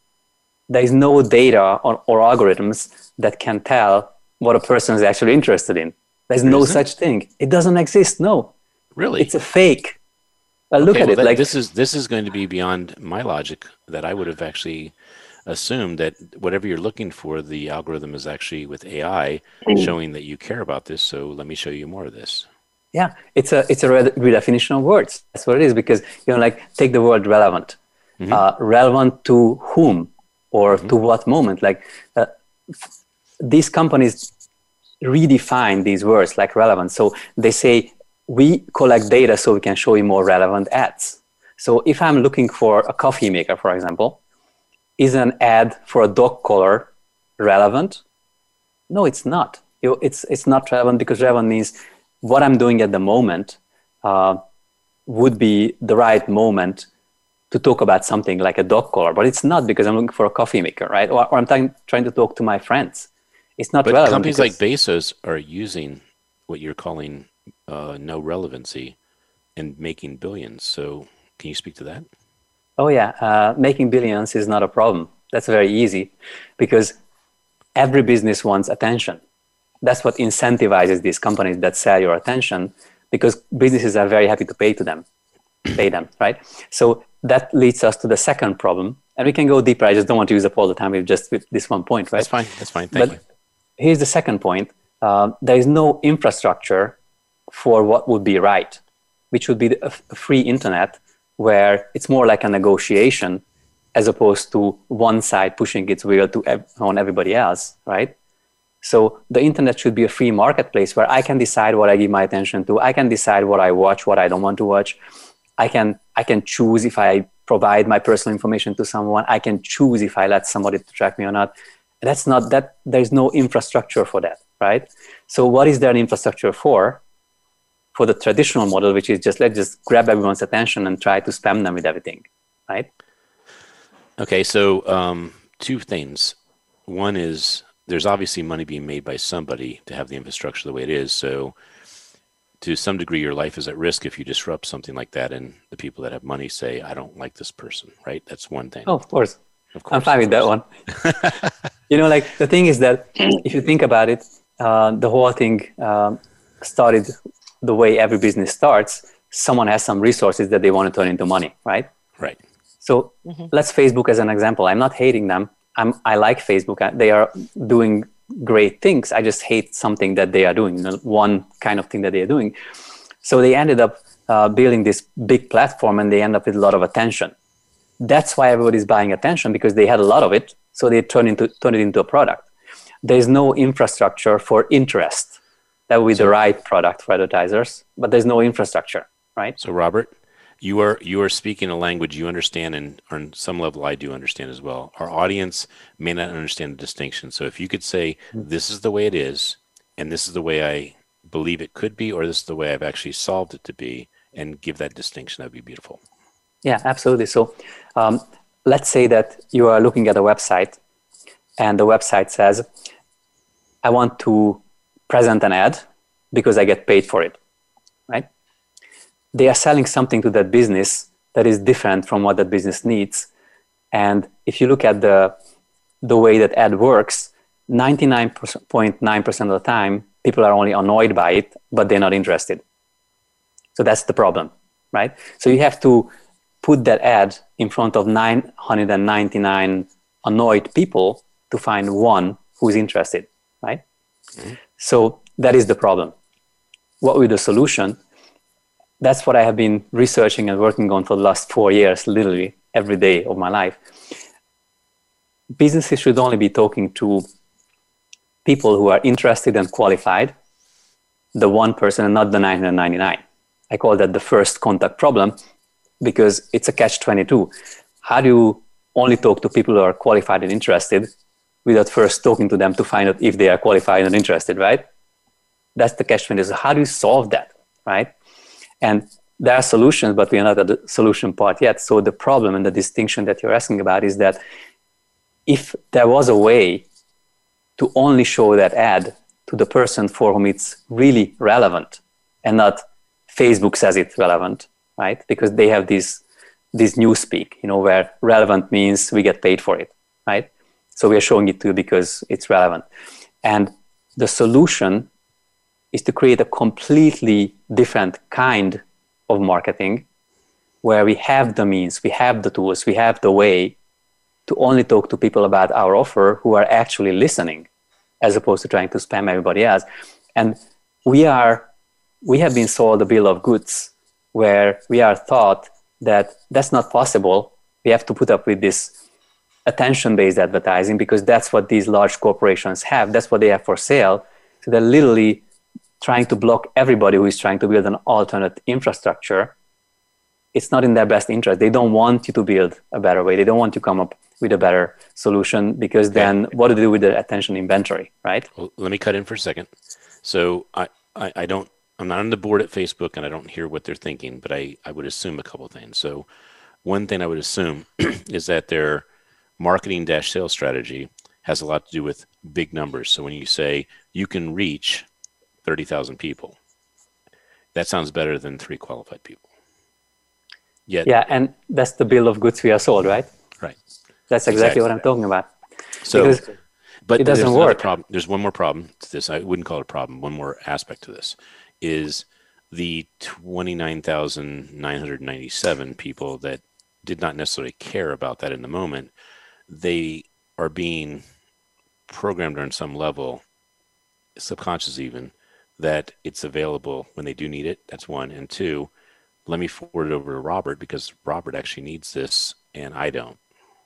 There is no data or, or algorithms that can tell what a person is actually interested in. There's no Isn't? such thing. It doesn't exist. No. Really? It's a fake. Uh, look Okay, at well, it. that- Like this is this is going to be beyond my logic, that I would have actually assumed that whatever you're looking for, the algorithm is actually with A I showing that you care about this. So let me show you more of this. yeah, it's a it's a re- redefinition of words. That's what it is. Because, you know, like, take the word relevant. Mhm. Uh, relevant to whom or to what moment? Like, uh, f- these companies redefine these words like relevant. So they say, we collect data so we can show you more relevant ads. So if I'm looking for a coffee maker, for example, is an ad for a dog collar relevant? No, it's not. You know, it's it's not relevant, because relevant means what I'm doing at the moment uh, would be the right moment to talk about something like a dog collar, but it's not, because I'm looking for a coffee maker, right? Or, or I'm trying trying to talk to my friends. It's not But relevant. companies like because- Bezos are using what you're calling uh, no relevancy and making billions. So can you speak to that? Oh yeah, uh, making billions is not a problem. That's very easy, because every business wants attention. That's what incentivizes these companies that sell your attention, because businesses are very happy to pay to them, pay them, right? So that leads us to the second problem, and we can go deeper. I just don't want to use up all the time with just with this one point, right? That's fine. That's fine. Thank But you. here's the second point. Uh, there is no infrastructure for what would be right, which would be a a free internet, where it's more like a negotiation as opposed to one side pushing its will to ev- on everybody else, right? So the internet should be a free marketplace where I can decide what I give my attention to. I can decide what I watch, what I don't want to watch. I can I can choose if I provide my personal information to someone. I can choose if I let somebody to track me or not. That's not that. There's no infrastructure for that, right? So what is there an infrastructure for? For the traditional model, which is just let's just grab everyone's attention and try to spam them with everything, right? Okay, so um, two things. One is there's obviously money being made by somebody to have the infrastructure the way it is. So to some degree, your life is at risk if you disrupt something like that, and the people that have money say, I don't like this person, right? That's one thing. Oh, of course. Of course I'm fine of with that course. one. You know, like the thing is that if you think about it, uh, the whole thing um, started the way every business starts. Someone has some resources that they want to turn into money, right? Right. So let's Facebook as an example. I'm not hating them. I'm, I like Facebook. I- They are doing great things. I just hate something that they are doing, you know, one kind of thing that they are doing. So they ended up uh, building this big platform, and they end up with a lot of attention. That's why everybody's buying attention, because they had a lot of it. So they turn into turn it into a product. There's no infrastructure for interest. That would be the right product for advertisers, but there's no infrastructure, right? So Robert, you are you are speaking a language you understand, and on some level I do understand as well. Our audience may not understand the distinction. So if you could say, this is the way it is, and this is the way I believe it could be, or this is the way I've actually solved it to be, and give that distinction, that'd be beautiful. Yeah, absolutely. So um, let's say that you are looking at a website, and the website says, I want to present an ad because I get paid for it, right? They are selling something to that business that is different from what that business needs. And if you look at the the way that ad works, ninety-nine point nine percent of the time, people are only annoyed by it, but they're not interested. So that's the problem, right? So you have to put that ad in front of nine hundred ninety-nine annoyed people to find one who's interested, right? Mm-hmm. So that is the problem. What will be the solution? That's what I have been researching and working on for the last four years, literally every day of my life. businesses should only be talking to people who are interested and qualified, the one person and not the nine hundred ninety-nine. I call that the first contact problem because it's a catch twenty-two. How do you only talk to people who are qualified and interested without first talking to them to find out if they are qualified and interested, right? That's the catch twenty-two. So how do you solve that, right? And there are solutions, but we are not at the solution part yet. So the problem and the distinction that you're asking about is that if there was a way to only show that ad to the person for whom it's really relevant and not Facebook says it's relevant, right? Because they have this, this newspeak, you know, where relevant means we get paid for it, right? So we are showing it to you because it's relevant. And the solution is to create a completely different kind of marketing where we have the means, we have the tools, we have the way to only talk to people about our offer who are actually listening as opposed to trying to spam everybody else. And we are, we have been sold a bill of goods where we are taught that that's not possible. We have to put up with this attention-based advertising because that's what these large corporations have. That's what they have for sale. So they're literally trying to block everybody who is trying to build an alternate infrastructure. It's not in their best interest. They don't want you to build a better way. They don't want you to come up with a better solution because then what do they do with the attention inventory, right? Well, let me cut in for a second. So I, I, I don't, I'm not on the board at Facebook and I don't hear what they're thinking, but I, I would assume a couple of things. So one thing I would assume is that their marketing dash sales strategy has a lot to do with big numbers. So when you say you can reach thirty thousand people, that sounds better than three qualified people. Yet, yeah, and that's the bill of goods we are sold, right? Right. That's exactly, exactly what I'm talking about. So, because but it doesn't there's work. Problem. There's one more problem to this. I wouldn't call it a problem. One more aspect to this is the twenty-nine thousand nine hundred ninety-seven people that did not necessarily care about that in the moment. They are being programmed on some level, subconscious even, that it's available when they do need it. That's one. And two, let me forward it over to Robert because Robert actually needs this and I don't.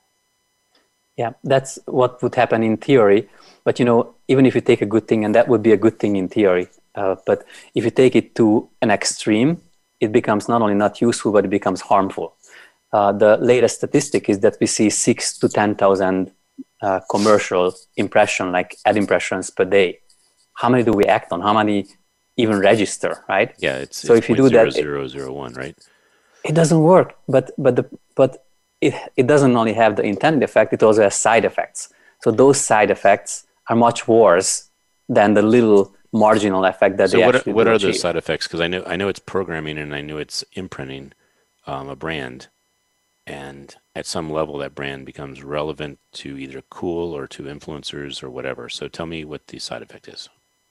Yeah, that's what would happen in theory. But, you know, even if you take a good thing, and that would be a good thing in theory, uh, but if you take it to an extreme, it becomes not only not useful, but it becomes harmful. Uh, the latest statistic is that we see six to ten thousand uh, commercial impression, like ad impressions per day. How many do we act on? How many even register, right? Yeah, it's so it's if you do that, zero zero one, right? It doesn't work. But but the but it it doesn't only have the intended effect; it also has side effects. So those side effects are much worse than the little marginal effect that so they what actually are, what do are achieve. those side effects? Because I know I know it's programming and I know it's imprinting um, a brand, and at some level that brand becomes relevant to either cool or to influencers or whatever. So tell me what the side effect is.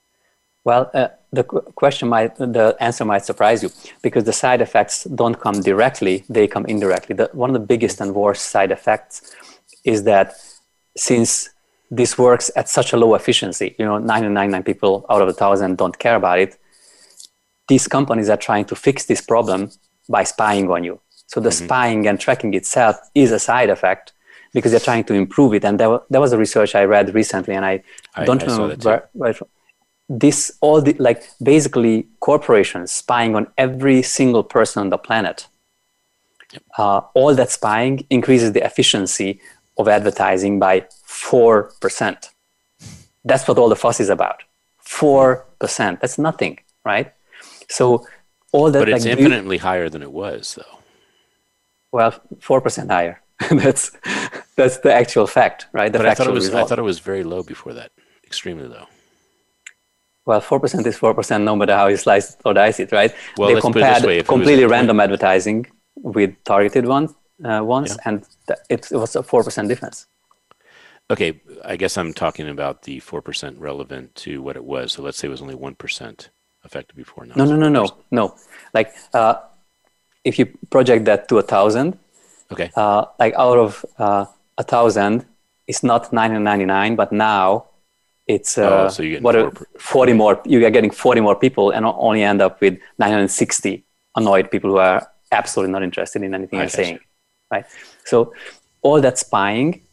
Well, uh, the question might, the answer might surprise you because the side effects don't come directly; they come indirectly. The, one of the biggest and worst side effects is that since this works at such a low efficiency, you know, nine hundred ninety-nine people out of a thousand don't care about it. These companies are trying to fix this problem by spying on you. So the mm-hmm. spying and tracking itself is a side effect because they're trying to improve it. And there, there was a research I read recently, and I, I don't I know where, where this all the like basically corporations spying on every single person on the planet. Yep. Uh, all that spying increases the efficiency of advertising by four percent. That's what all the fuss is about. four percent. That's nothing, right? So all that. But it's like, infinitely you, higher than it was, though. Well, four percent higher. that's that's the actual fact, right? The but I thought it was result. I thought it was very low before that, extremely low. Well, four percent is four percent no matter how you slice or dice it, right? Well, they let's compared put it this way, if completely it was random advertising with targeted ones, uh, ones, yeah. and th- it, it was a four percent difference. Okay, I guess I'm talking about the four percent relevant to what it was. So let's say it was only one percent effective before. No, no, no, no, no. Like uh, if you project that to a thousand, okay, uh, like out of uh, a thousand, it's not nine hundred ninety-nine, but now it's uh, oh, so you get what are, forty more. You are getting forty more people, and only end up with nine hundred sixty annoyed people who are absolutely not interested in anything I you're saying, you. Right? So all that spying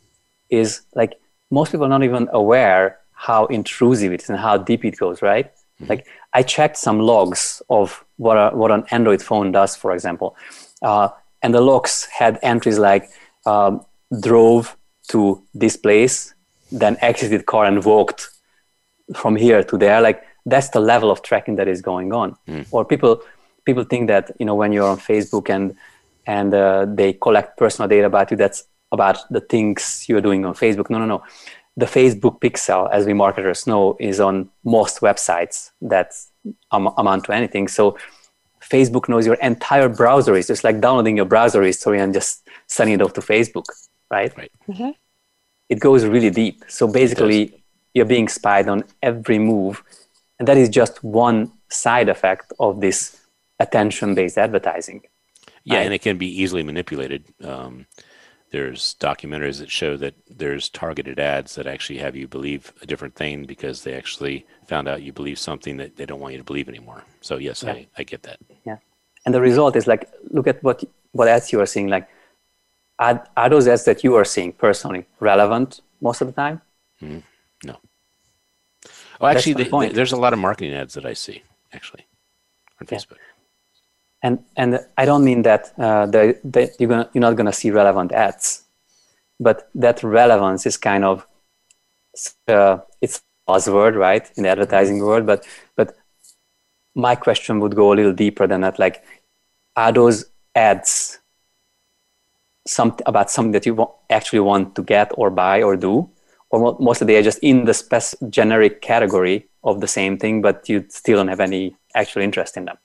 is like most people are not even aware how intrusive it is and how deep it goes, right? Mm-hmm. Like I checked some logs of what a, what an Android phone does, for example. Uh, and the logs had entries like um, drove to this place, then exited car and walked from here to there. Like that's the level of tracking that is going on. Mm. Or people people think that, you know, when you're on Facebook and and uh, they collect personal data about you, that's about the things you're doing on Facebook. No, no, no. The Facebook pixel, as we marketers know, is on most websites that am- amount to anything. So Facebook knows your entire browser history. It's like downloading your browser history and just sending it off to Facebook, right? Right. Mm-hmm. It goes really deep. So basically, you're being spied on every move. And that is just one side effect of this attention-based advertising. Yeah, right? and it can be easily manipulated. Um, there's documentaries that show that there's targeted ads that actually have you believe a different thing because they actually found out you believe something that they don't want you to believe anymore. So yes, yeah. I, I get that. Yeah, and the result is like, look at what what ads you are seeing. Like, are, are those ads that you are seeing personally relevant most of the time? Mm, no. Oh, actually, the the, there's a lot of marketing ads that I see actually on yeah. Facebook. And and I don't mean that uh, the, the, you're gonna you're not gonna see relevant ads, but that relevance is kind of uh, it's a buzzword, right, in the advertising world. But but my question would go a little deeper than that. Like, are those ads some about something that you want, actually want to get or buy or do, or mostly they are just in the spec- generic category of the same thing, but you still don't have any actual interest in them?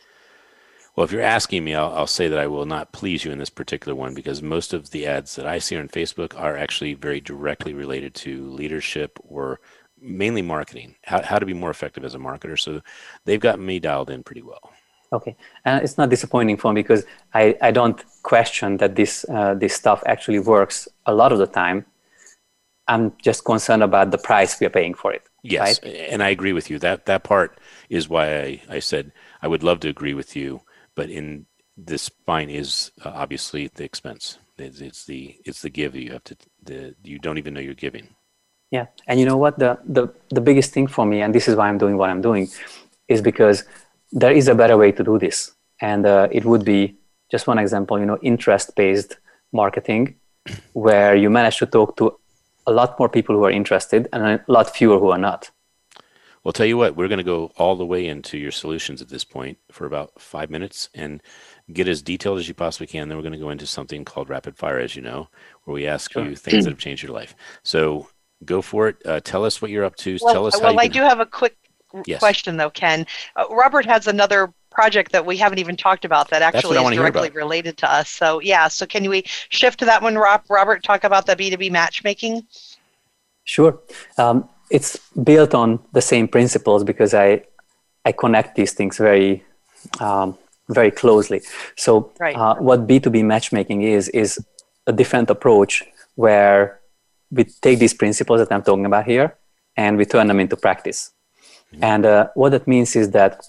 Well, if you're asking me, I'll, I'll say that I will not please you in this particular one because most of the ads that I see on Facebook are actually very directly related to leadership or mainly marketing, how, how to be more effective as a marketer. So they've got me dialed in pretty well. Okay. And it's not disappointing for me because I, I don't question that this uh, this stuff actually works a lot of the time. I'm just concerned about the price we are paying for it. Yes, right? And I agree with you. That that part is why I, I said I would love to agree with you. But in this spine is uh, obviously the expense. It's, it's the it's the give that you have to. The you don't even know you're giving. Yeah, and you know what? The the the biggest thing for me, and this is why I'm doing what I'm doing, is because there is a better way to do this, and uh, it would be just one example. You know, interest-based marketing, where you manage to talk to a lot more people who are interested and a lot fewer who are not. Well, tell you what, we're going to go all the way into your solutions at this point for about five minutes and get as detailed as you possibly can. Then we're going to go into something called rapid fire, as you know, where we ask sure. you things that have changed your life. So go for it. Uh, tell us what you're up to. Well, tell us how well you I can... do have a quick yes. question, though, Ken. Uh, Robert has another project that we haven't even talked about that actually is directly related to us. So, yeah. So can we shift to that one, Rob? Robert, talk about the B two B matchmaking? Sure. Um, It's built on the same principles because I I connect these things very um, very closely. So right. uh, what B two B matchmaking is is a different approach where we take these principles that I'm talking about here and we turn them into practice. Mm-hmm. And uh, what that means is that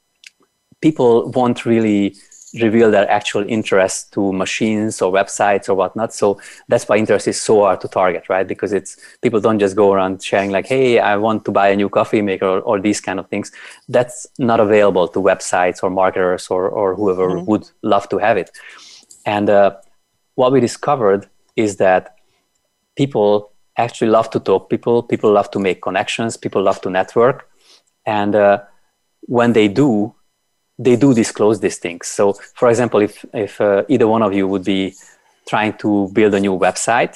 people won't really reveal their actual interest to machines or websites or whatnot. So that's why interest is so hard to target, right? Because it's people don't just go around sharing like, hey, I want to buy a new coffee maker or, or these kind of things. That's not available to websites or marketers or, or whoever mm-hmm. would love to have it. And uh, what we discovered is that people actually love to talk to people. People love to make connections. People love to network. And uh, when they do, they do disclose these things. So, for example, if, if uh, either one of you would be trying to build a new website,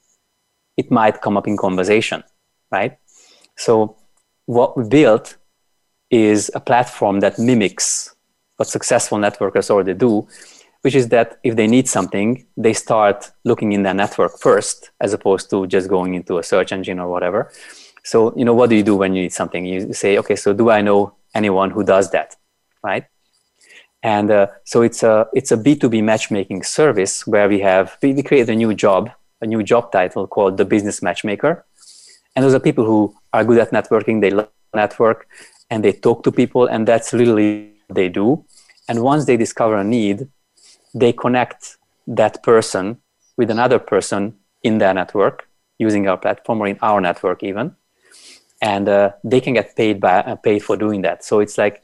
it might come up in conversation, right? So what we built is a platform that mimics what successful networkers already do, which is that if they need something, they start looking in their network first, as opposed to just going into a search engine or whatever. So, you know, what do you do when you need something? You say, okay, so do I know anyone who does that, right? And uh, so it's a it's a B two B matchmaking service where we have we, we created a new job, a new job title called the Business Matchmaker. And those are people who are good at networking, they love network, and they talk to people, and that's literally what they do. And once they discover a need, they connect that person with another person in their network, using our platform or in our network even, and uh, they can get paid by uh, paid for doing that. So it's like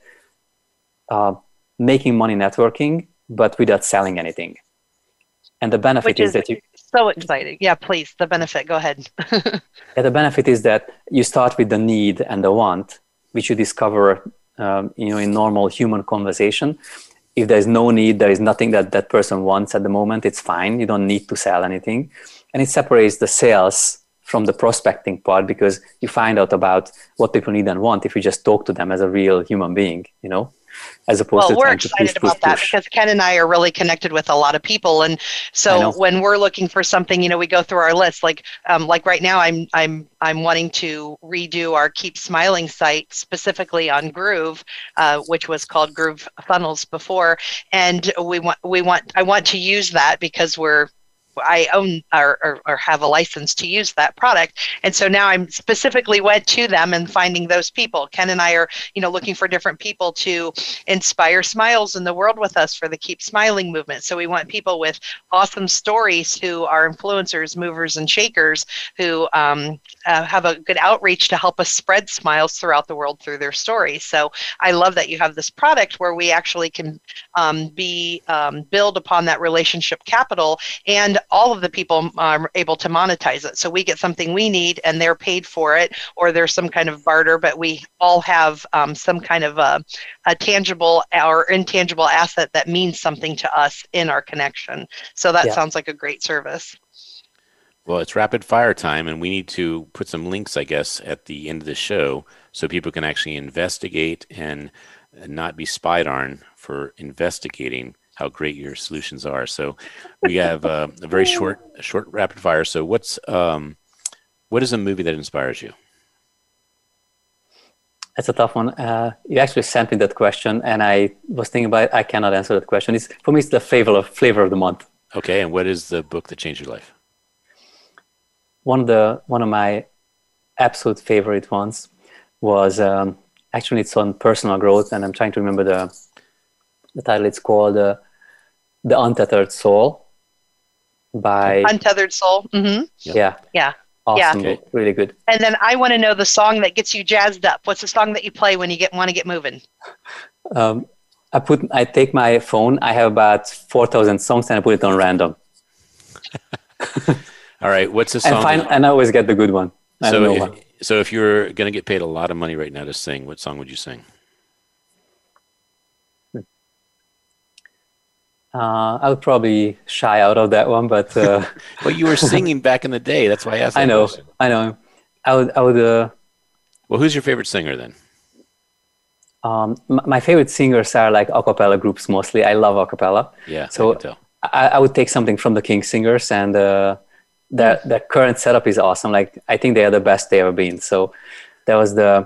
uh, making money networking, but without selling anything. And the benefit Which is, is that you so exciting. Yeah, please, the benefit. Go ahead. yeah, the benefit is that you start with the need and the want, which you discover, um, you know, in normal human conversation. If there's no need, there is nothing that that person wants at the moment, it's fine. You don't need to sell anything. And it separates the sales from the prospecting part, because you find out about what people need and want if you just talk to them as a real human being, you know, as opposed well, to we're trying to excited push, push, about that push. because Ken and I are really connected with a lot of people, and so when we're looking for something, you know, we go through our list. Like, um, like right now, I'm I'm I'm wanting to redo our Keep Smiling site specifically on Groove, uh, which was called Groove Funnels before, and we want we want I want to use that because we're I own or, or, or have a license to use that product. And so now I'm specifically went to them and finding those people. Ken and I are, you know, looking for different people to inspire smiles in the world with us for the Keep Smiling movement. So we want people with awesome stories who are influencers, movers, and shakers who um, uh, have a good outreach to help us spread smiles throughout the world through their stories. So I love that you have this product where we actually can um, be um, build upon that relationship capital, and all of the people are able to monetize it. So we get something we need and they're paid for it, or there's some kind of barter, but we all have um, some kind of a, a tangible or intangible asset that means something to us in our connection. So that Yeah. sounds like a great service. Well, it's rapid fire time, and we need to put some links, I guess, at the end of the show so people can actually investigate and not be spied on for investigating how great your solutions are. So we have uh, a very short, short rapid fire. So what's um, what is a movie that inspires you? That's a tough one. Uh, you actually sent me that question, and I was thinking about it. I cannot answer that question. It's for me, it's the flavor of flavor of the month. Okay, and what is the book that changed your life? One of the one of my absolute favorite ones was um, actually it's on personal growth, and I'm trying to remember the the title. It's called uh, The Untethered Soul by Untethered Soul. Mm-hmm. Yep. yeah Yeah. awesome Yeah. book, really good. And then I want to know the song that gets you jazzed up. What's the song that you play when you get want to get moving? Um, I put I take my phone. I have about four thousand songs, and I put it on random. All right, what's the And song? find, and I always get the good one. I don't know so, why. if, so if you're going to get paid a lot of money right now to sing, what song would you sing? Uh, I would probably shy out of that one, but uh, Well, you were singing back in the day. That's why I asked that I know, question. I know. I would, I would. Uh, Well, who's your favorite singer then? um, m- my favorite singers are like a cappella groups mostly. I love a cappella. Yeah, So I can tell. I, I would take something from the King Singers, and uh, their their current setup is awesome. Like I think they are the best they ever been. So there was the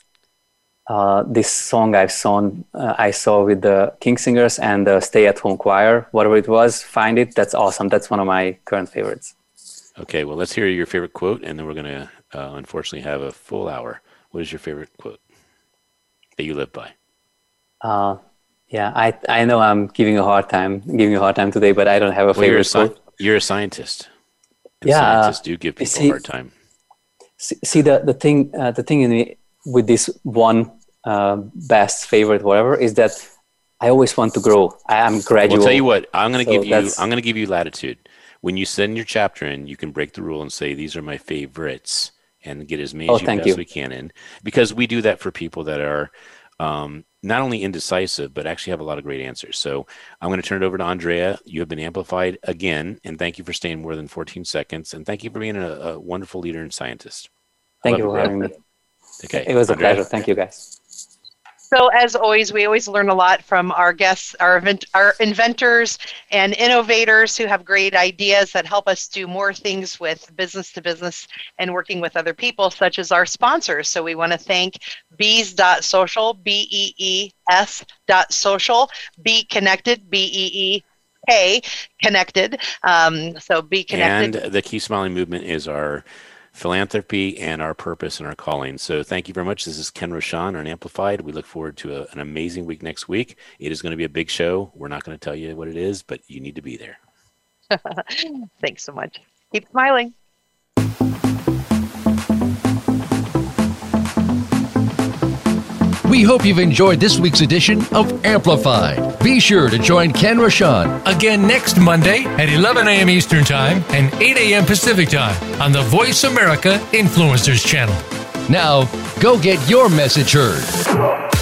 uh, this song I've sung uh, I saw with the King Singers and the Stay at Home Choir, whatever it was. Find it. That's awesome. That's one of my current favorites. Okay, well, let's hear your favorite quote, and then we're going to uh, unfortunately have a full hour. What is your favorite quote that you live by? Uh, yeah, I I know I'm giving a hard time, giving a hard time today, but I don't have a Well, you're a, favorite sci- quote. you're a scientist. And Yeah, uh, scientists do give people see- a hard time. See, see the the thing uh, the thing in me with this one uh, best favorite whatever is that I always want to grow. I am gradual. Well, tell you what, I'm going to So give you. that's- I'm going to give you latitude. When you send your chapter in, you can break the rule and say these are my favorites, and get as many Oh, as you thank you. possibly can in, because we do that for people that are um, not only indecisive but actually have a lot of great answers. So I'm going to turn it over to Andrea. You have been amplified again, and thank you for staying more than fourteen seconds, and thank you for being a, a wonderful leader and scientist. I Thank love you it, for bro. having me. Okay, It was a Andrea? pleasure. Thank you, guys. So as always, we always learn a lot from our guests, our, event, our inventors and innovators who have great ideas that help us do more things with business to business and working with other people, such as our sponsors. So we want to thank bees dot social, B E E S dot social, Be Connected, B E E K, Connected. Um, so Be Connected. And the Keep Smiling movement is our philanthropy and our purpose and our calling. So thank you very much. This is Ken Rochon on Amplified. We look forward to a, an amazing week next week. It is going to be a big show. We're not going to tell you what it is, but you need to be there. Thanks so much. Keep smiling. We hope you've enjoyed this week's edition of Amplified. Be sure to join Ken Rochon again next Monday at eleven a.m. Eastern Time and eight a.m. Pacific Time on the Voice America Influencers Channel. Now, go get your message heard.